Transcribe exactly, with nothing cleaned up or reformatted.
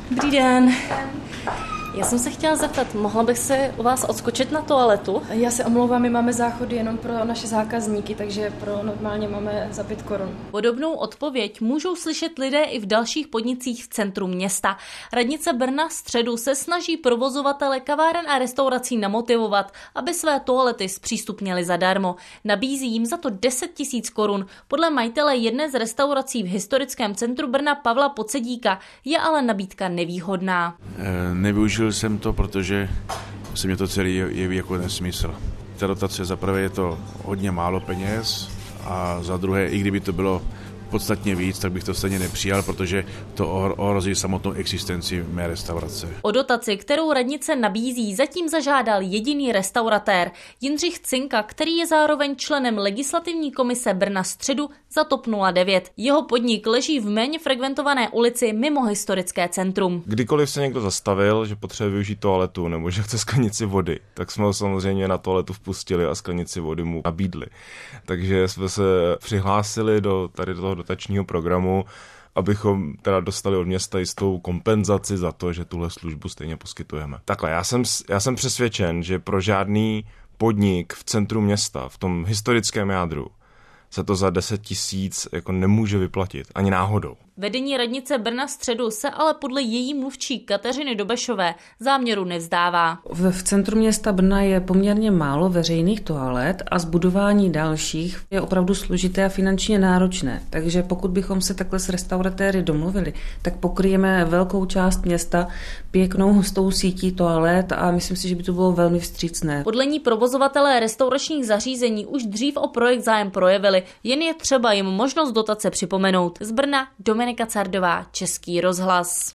Dobrý den. Já jsem se chtěla zeptat, mohla bych se u vás odskočit na toaletu? Já se omlouvám, my máme záchody jenom pro naše zákazníky, takže pro normálně máme za pět korun. Podobnou odpověď můžou slyšet lidé i v dalších podnicích v centru města. Radnice Brna Středu se snaží provozovatele kaváren a restaurací namotivovat, aby své toalety zpřístupnili zadarmo. Nabízí jim za to deset tisíc korun. Podle majitele jedné z restaurací v historickém centru Brna Pavla Pocedíka je ale nabídka nevýhodná. E, nevyužil jsem to, protože se mě to celý jeví jako nesmysl. Ta dotace za prvé je to hodně málo peněz a za druhé, i kdyby to bylo podstatně víc, tak bych to stejně nepřijal, protože to ohrozí samotnou existenci mé restaurace. O dotaci, kterou radnice nabízí, zatím zažádal jediný restauratér, Jindřich Cinka, který je zároveň členem legislativní komise Brna Středu za TOP nula devět. Jeho podnik leží v méně frekventované ulici mimo historické centrum. Kdykoliv se někdo zastavil, že potřebuje využít toaletu nebo že chce sklenici vody, tak jsme ho samozřejmě na toaletu vpustili a sklenici vody mu nabídli. Takže jsme se přihlásili do tady toho dotačního programu, abychom teda dostali od města jistou kompenzaci za to, že tuhle službu stejně poskytujeme. Takhle, já jsem, já jsem přesvědčen, že pro žádný podnik v centru města, v tom historickém jádru, se to za deset tisíc jako nemůže vyplatit, ani náhodou. Vedení radnice Brna Středu se ale podle její mluvčí Kateřiny Dobešové záměru nevzdává. V centru města Brna je poměrně málo veřejných toalet a zbudování dalších je opravdu složité a finančně náročné. Takže pokud bychom se takhle s restauratéry domluvili, tak pokryjeme velkou část města pěknou hustou sítí toalet a myslím si, že by to bylo velmi vstřícné. Podle ní provozovatelé restauračních zařízení už dřív o projekt zájem projevili, jen je třeba jim možnost dotace připomenout. Z Brna Dominika Cardová, Český rozhlas.